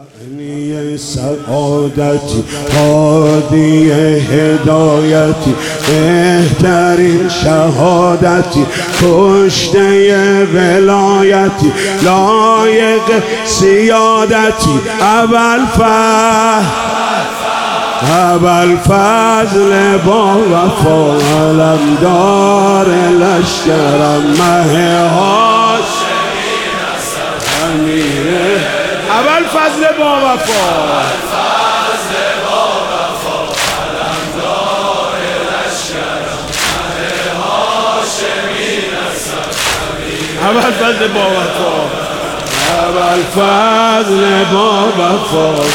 معنی سعادتی هادی هدایتی بهترین شهادتی کشته ولایتی لایق سیادتی ابوالفضل با وفا علمدار لشکرم مه هاشمی امیره ابوالفضل با وفا علمدار لشکرم مه هاشمی نسب امیره ابوالفضل با وفا ابوالفضل با وفا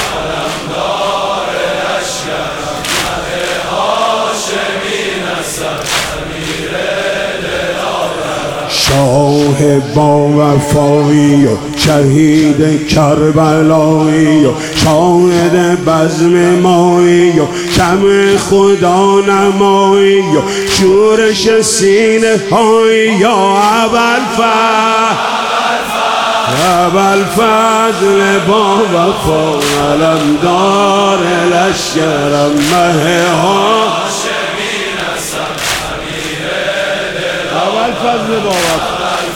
شاه با وفایی و شهید کربلایی و شاهد بزم مایی و شمع خدا نمایی و شورش سینه هایی یا ابوالفضل با وفا علمدار لشکرم مه هاشمی نسب امیره ابوالفضل با وفا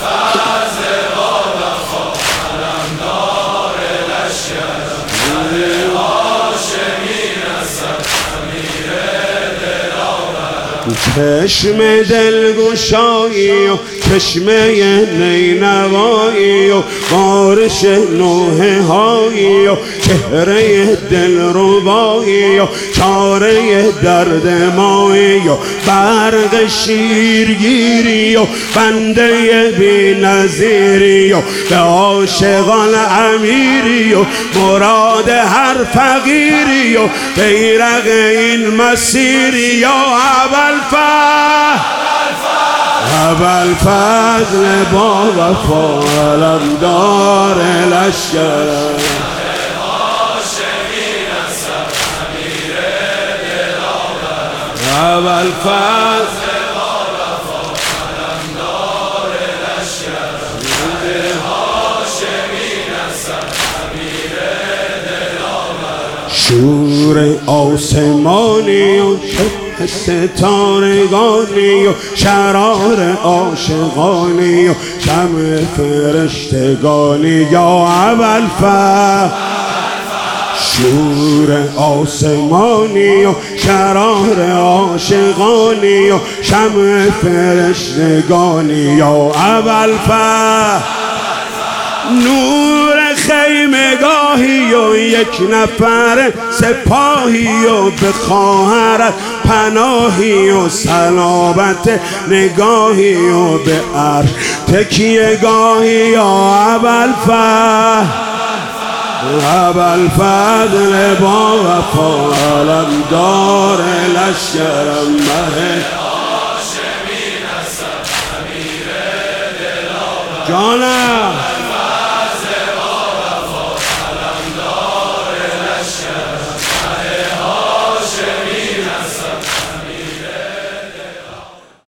علمدار لشکرم مه هاشمی نسب امیره دلاور چشم دلگشایی و چشمه نینوایی و بارش نوحه هایی و چهره دلربایی و چاره درد مایی و برق شیرگیری و بنده بی نظیری و به عاشقان امیری و مراد هر فقیری و بیرق این مسیری یا ابوالفضل با وفا علمدار لشکرم هاشمی نسب امیره دلاور ابوالفضل با وفا علمدار لشکرم مه هاشمی نسب امیره دلاور شور آسمانی و ستارگانی و شرار عاشقانی و شمع فرشتگانی یا ابوالفضل شور آسمانی و شرار عاشقانی و شمع فرشتگانی یا ابوالفضل نور خیمگاهی و یک نفر سپاهی و به خواهرت پناهی و سلامت نگاهی و به عرش تکیه گاهی یا ابوالفضل با وفا علمدار لشکرم مه هاشمی نسب امیره دلاور جانم